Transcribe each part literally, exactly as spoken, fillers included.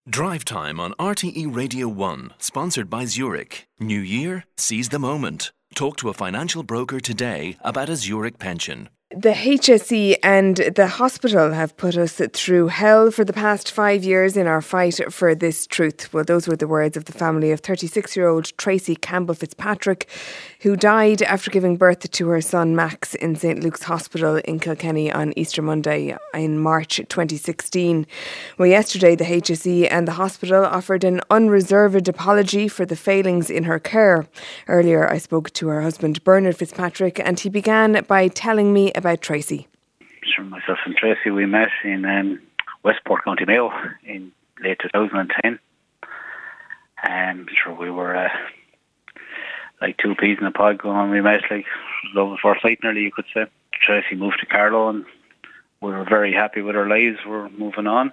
Drive Time on R T E Radio one, sponsored by Zurich. New year, seize the moment. Talk to a financial broker today about a Zurich pension. The H S E and the hospital have put us through hell for the past five years in our fight for this truth. Well, those were the words of the family of thirty-six-year-old Tracy Campbell Fitzpatrick, who died after giving birth to her son Max in Saint Luke's Hospital in Kilkenny on Easter Monday in March twenty sixteen. Well, yesterday the H S E and the hospital offered an unreserved apology for the failings in her care. Earlier I spoke to her husband Bernard Fitzpatrick and he began by telling me about Tracy. Sure, myself and Tracy, we met in um, Westport, County Mayo in late two thousand ten. Um, sure, we were uh, like two peas in a pod going on. We met like love at first sight, nearly, you could say. Tracy moved to Carlow and we were very happy with our lives. We were moving on.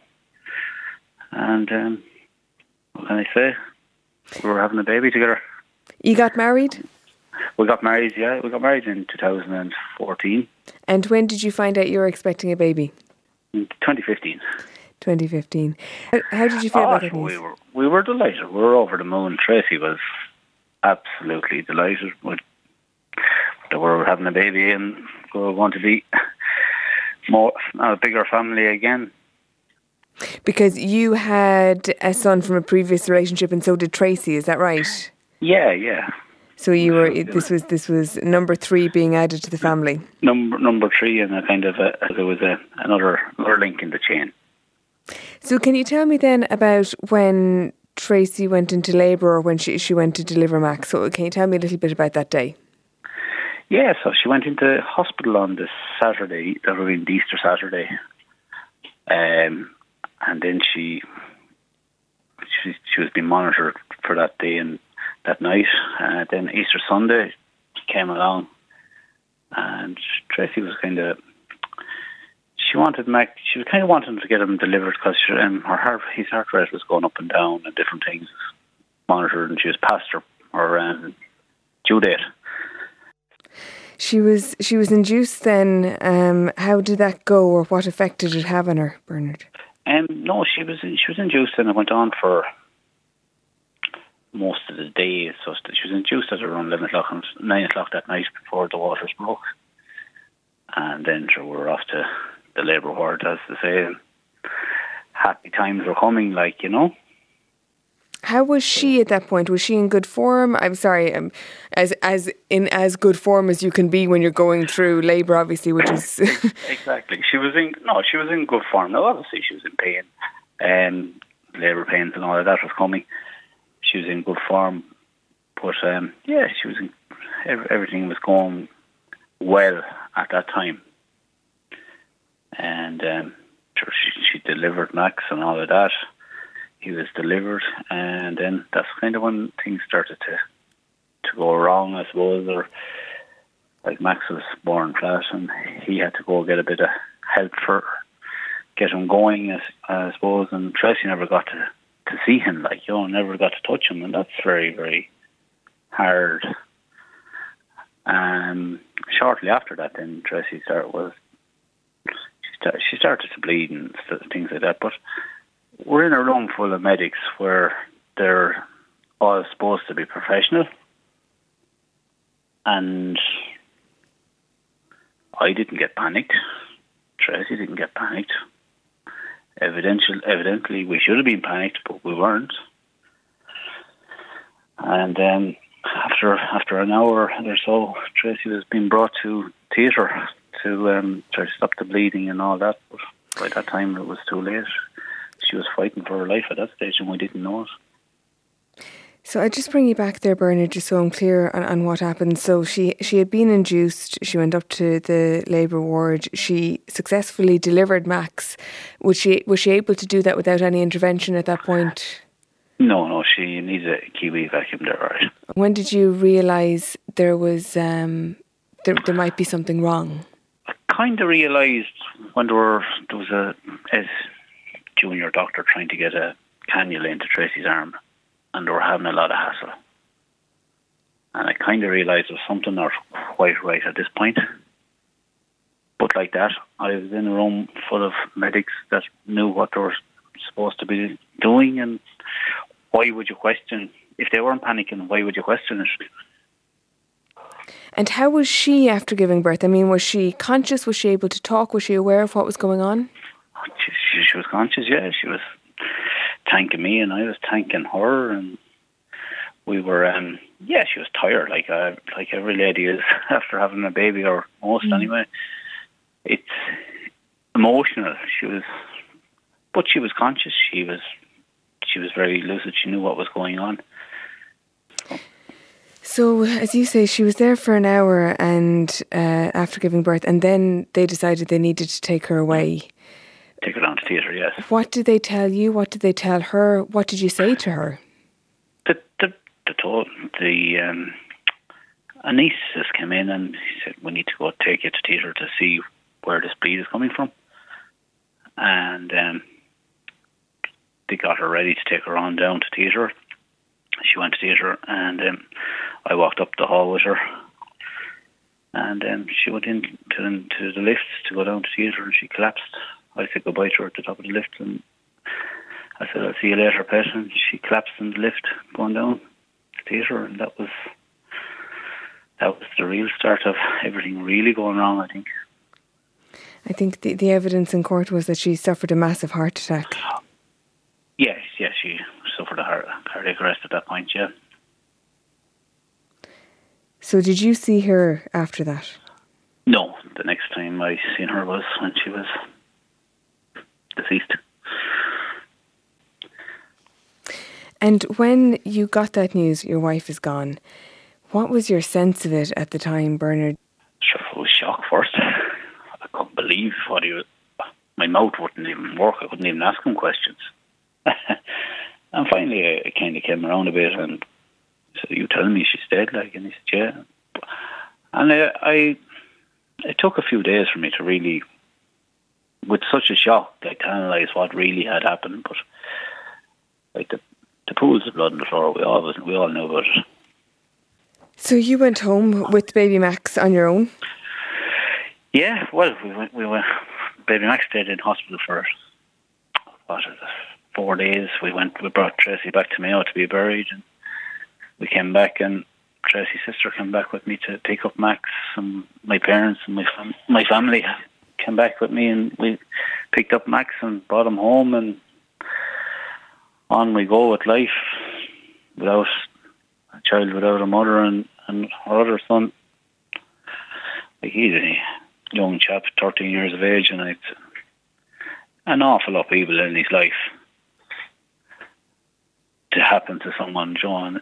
And um, what can I say? We were having a baby together. You got married? We got married, yeah. We got married in two thousand fourteen. And when did you find out you were expecting a baby? In twenty fifteen. twenty fifteen. How, how did you feel oh, about that news? We were, we were delighted. We were over the moon. Tracy was absolutely delighted with that we were having a baby and we were going to be more a bigger family again. Because you had a son from a previous relationship and so did Tracy, is that right? Yeah, yeah. So you were. This was this was number three being added to the family. Number number three, and a kind of a, there was a, another another link in the chain. So can you tell me then about when Tracy went into labour or when she she went to deliver Max? So can you tell me a little bit about that day? Yeah, so she went into hospital on the Saturday, that would be Easter Saturday, um, and then she she she was being monitored for that day and that night. Uh, then Easter Sunday came along, and Tracy was kind of she wanted Mac. She was kind of wanting to get him delivered because um, her heart, his heart rate was going up and down and different things monitored, and she was past her her um, due date. She was she was induced then. Um, how did that go, or what effect did it have on her, Bernard? Um, no, she was she was induced, and it went on for most of the day. So she was induced at around eleven o'clock and nine o'clock that night before the waters broke, and then sure, we were off to the labour ward, as they say. And happy times were coming, like, you know. How was she at that point? Was she in good form? I'm sorry, um, as as in as good form as you can be when you're going through labour, obviously, which is exactly. She was in no, she was in good form. Now, obviously, she was in pain, um, labour pains and all of that was coming. She was in good form, but um, yeah, she was in, everything was going well at that time, and um, she, she delivered Max and all of that. He was delivered, and then that's kind of when things started to to go wrong, I suppose. Or like Max was born flat, and he had to go get a bit of help for get him going, I, I suppose. And Tracy never got to. to see him, like, you know, never got to touch him, and that's very, very hard. Um, shortly after that, then Tracy started was she, start, she started to bleed and st- things like that. But we're in a room full of medics where they're all supposed to be professional, and I didn't get panicked. Tracy didn't get panicked. Evidential, evidently, we should have been panicked, but we weren't. And then, after after an hour or so, Tracy was being brought to theatre to um, try to stop the bleeding and all that. But by that time, it was too late. She was fighting for her life at that stage, and we didn't know it. So I just bring you back there, Bernard, just so I'm clear on, on what happened. So she, she had been induced, she went up to the labour ward, she successfully delivered Max. Was she was she able to do that without any intervention at that point? No, no, she needed a Kiwi vacuum there, right. When did you realise there was um, there, there might be something wrong? I kind of realised when there, were, there was a as junior doctor trying to get a cannula into Tracy's arm, and they were having a lot of hassle. And I kind of realised there was something not quite right at this point. But like that, I was in a room full of medics that knew what they were supposed to be doing, and why would you question, if they weren't panicking, why would you question it? And how was she after giving birth? I mean, was she conscious? Was she able to talk? Was she aware of what was going on? She, she, she was conscious, yeah. She was thanking me and I was thanking her, and we were, um, yeah, she was tired, like uh, like every lady is after having a baby, or most mm. anyway. It's emotional. She was, but she was conscious. She was, she was very lucid. She knew what was going on. So, as you say, she was there for an hour and uh, after giving birth, and then they decided they needed to take her away. Take her down to theatre, yes. What did they tell you? What did they tell her? What did you say to her? The the the, told, the um, anaesthetist came in and he said, we need to go take you to theatre to see where this bleed is coming from. And um, they got her ready to take her on down to theatre. She went to theatre, and um, I walked up the hall with her, and um, she went into into the lift to go down to theatre, and she collapsed. I said goodbye to her at the top of the lift, and I said, I'll see you later, pet, and she collapsed in the lift going down to theatre, and that was that was the real start of everything really going wrong, I think. I think the, the evidence in court was that she suffered a massive heart attack. Yes, yes, she suffered a heart, cardiac arrest at that point, yeah. So did you see her after that? No, the next time I seen her was when she was deceased. And when you got that news, your wife is gone, what was your sense of it at the time, Bernard? Sure, I was shocked first. I couldn't believe what he was. My mouth wouldn't even work. I couldn't even ask him questions. And finally, I kind of came around a bit and said, "You telling me she's dead?" Like, and he said, "Yeah." And I, I, it took a few days for me to really, with such a shock, like, to analyse what really had happened. But like the the pools of blood on the floor, we all we all knew about it. So you went home with baby Max on your own? Yeah, well, we went. We went. Baby Max stayed in hospital for what is it? Four days. We went. We brought Tracy back to Mayo to be buried, and we came back. And Tracy's sister came back with me to pick up Max, and my parents and my fam- my family came back with me, and we picked up Max and brought him home, and on we go with life without a child, without a mother, and and her other son. Like, he's a young chap, thirteen years of age, and it's an awful lot of people in his life to happen to someone, John.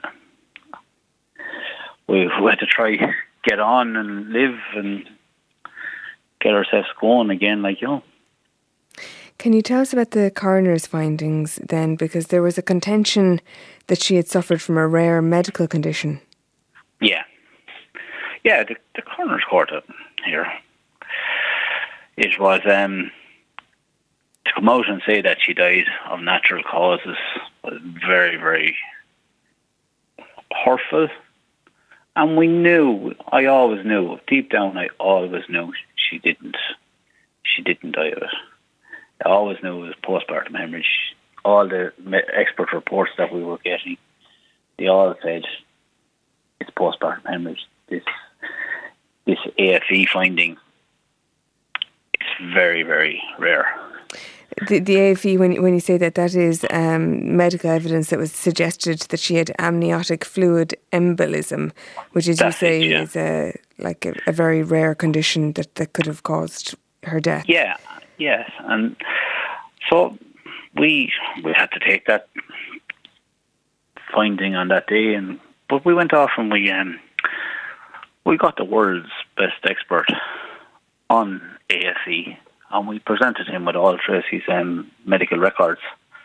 We, we had to try get on and live and get ourselves going again, like, you know. Can you tell us about the coroner's findings then? Because there was a contention that she had suffered from a rare medical condition. Yeah. Yeah, the, the coroner's court here, it was um, to come out and say that she died of natural causes was very, very hurtful. And we knew, I always knew, deep down I always knew she didn't, she didn't die of it. I always knew it was postpartum hemorrhage. All the expert reports that we were getting, they all said it's postpartum hemorrhage. This this A F E finding is very, very rare. The, the A F E, when when you say that, that is um, medical evidence that was suggested that she had amniotic fluid embolism, which, as That's you say, it, yeah. is a like a, a very rare condition that, that could have caused her death. Yeah, yes, and so we we had to take that finding on that day, and but we went off and we um we got the world's best expert on A F E. And we presented him with all Tracy's um, medical records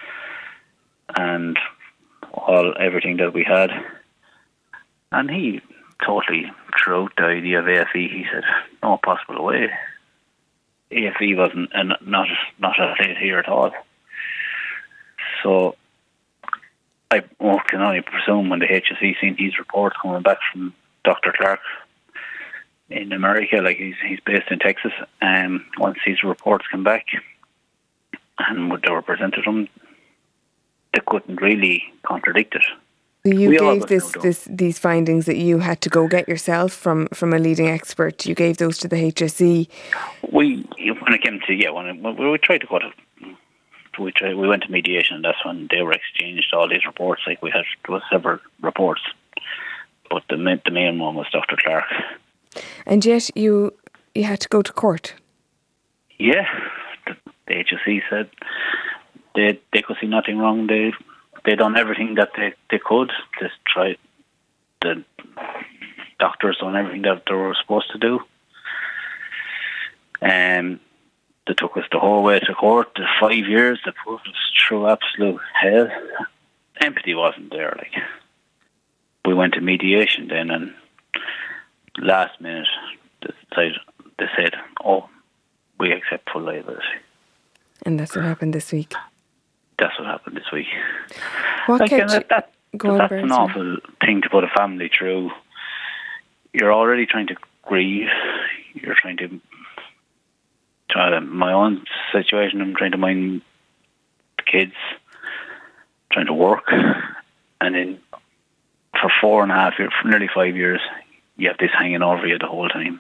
and all everything that we had. And he totally threw out the idea of A F E. He said, no possible way. A F E wasn't, and not, not a thing here at all. So I can only presume when the H S E seen his report coming back from Doctor Clark in America, like he's he's based in Texas, um, once these reports come back, and what they were presented them, they couldn't really contradict it. So you we gave this, this these findings that you had to go get yourself from, from a leading expert. You gave those to the H S E. We, when it came to, yeah, when, it, when we tried to go to, we tried, we went to mediation, and that's when they were exchanged all these reports. Like we had, there was several reports, but the main, the main one was Doctor Clark. And yet you you had to go to court. Yeah, the, the H S E said they they could see nothing wrong. They they done everything that they, they could. Just tried. The doctors done everything that they were supposed to do. And um, they took us the whole way to court. The five years they put us through absolute hell. Empathy wasn't there. Like we went to mediation then, and last minute they decided, they said, "Oh, we accept full liability." And that's what happened this week. That's what happened this week. What like, kept that, that, Go that's on, an awful thing to put a family through. You're already trying to grieve. You're trying to try to my own situation. I'm trying to mind the kids, trying to work, and then for four and a half years, for nearly five years, you have this hanging over you the whole time.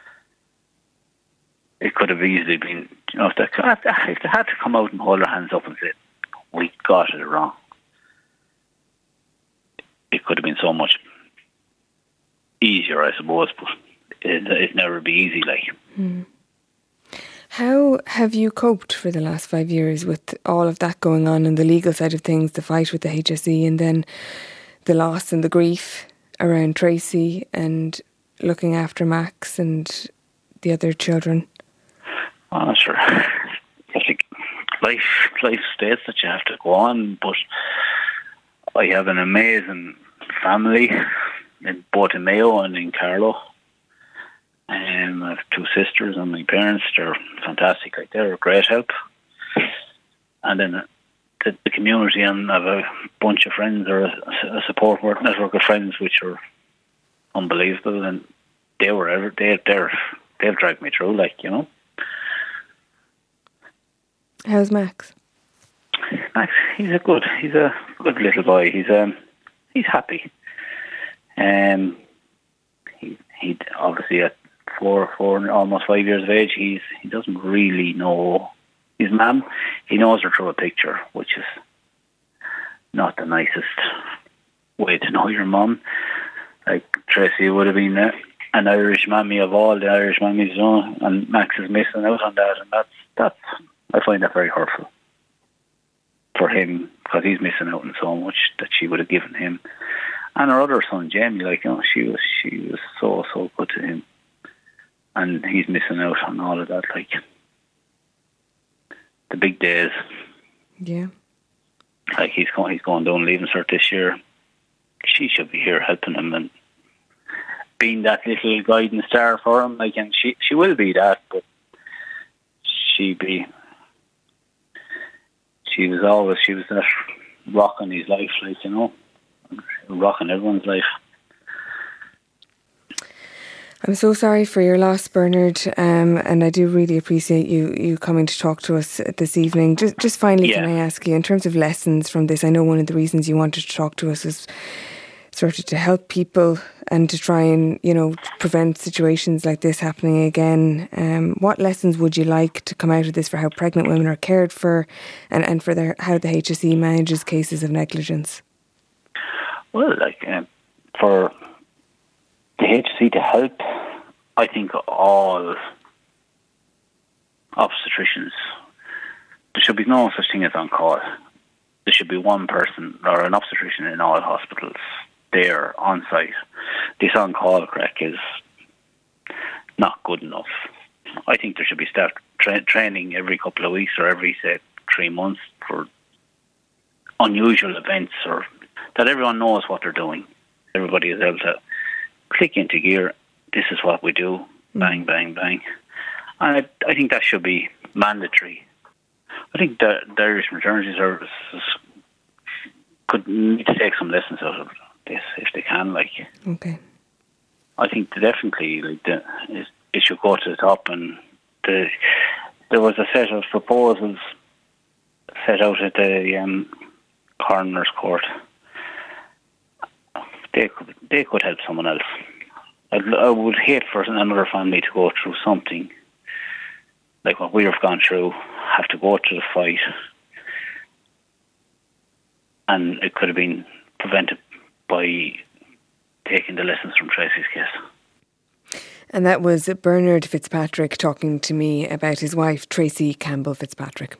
It could have easily been, you know, if they, if they had to come out and hold their hands up and say, "We got it wrong," it could have been so much easier, I suppose, but it, it'd never be easy, like. Hmm. How have you coped for the last five years with all of that going on and the legal side of things, the fight with the H S E, and then the loss and the grief around Tracy and looking after Max and the other children? Oh, sure. Life, life states that you have to go on, but I have an amazing family, in both in Mayo and in Carlow. Um, I have two sisters and my parents. They're fantastic. Like, they're a great help. And then the, the community, and I have a bunch of friends, or a, a support network of friends, which are unbelievable. And they were ever they they're they'll drag me through, like, you know. How's Max? Max, he's a good, he's a good little boy. He's um, he's happy. Um, he he obviously at four, four, almost five years of age, he's he doesn't really know his mum. He knows her through a picture, which is not the nicest way to know your mum. Like Tracy would have been uh, an Irish mammy of all the Irish mammies, you know, and Max is missing out on that, and that's that's. I find that very hurtful for him, because he's missing out on so much that she would have given him. And her other son, Jamie, like, you know, she was she was so, so good to him. And he's missing out on all of that, like, the big days. Yeah. Like, he's going, he's going down Leaving Cert this year. She should be here helping him and being that little guiding star for him. Like, and she, she will be that, but she be... She was always, she was that rock in his life, like, you know, rock in everyone's life. I'm so sorry for your loss, Bernard, um, and I do really appreciate you, you coming to talk to us this evening. Just, just finally, yeah. Can I ask you, in terms of lessons from this, I know one of the reasons you wanted to talk to us is sort of to help people and to try and, you know, prevent situations like this happening again. Um, what lessons would you like to come out of this for how pregnant women are cared for, and, and for their, how the H S E manages cases of negligence? Well, like, um, for the H S E to help, I think all obstetricians, there should be no such thing as on call. There should be one person or an obstetrician in all hospitals there on site. This on call crack is not good enough. I think there should be staff tra- training every couple of weeks or every, say, three months for unusual events, or that everyone knows what they're doing. Everybody is able to click into gear. This is what we do. Bang, bang, bang. And I, I think that should be mandatory. I think the, the Irish Maternity Services could need to take some lessons out of this if they can. Like, okay, I think definitely, like, the, it should go to the top. And the, there was a set of proposals set out at the um, coroner's court. They could, they could help someone else. I'd, I would hate for another family to go through something like what we have gone through, have to go to the fight, and it could have been prevented by taking the lessons from Tracy's case. And that was Bernard Fitzpatrick talking to me about his wife, Tracy Campbell Fitzpatrick.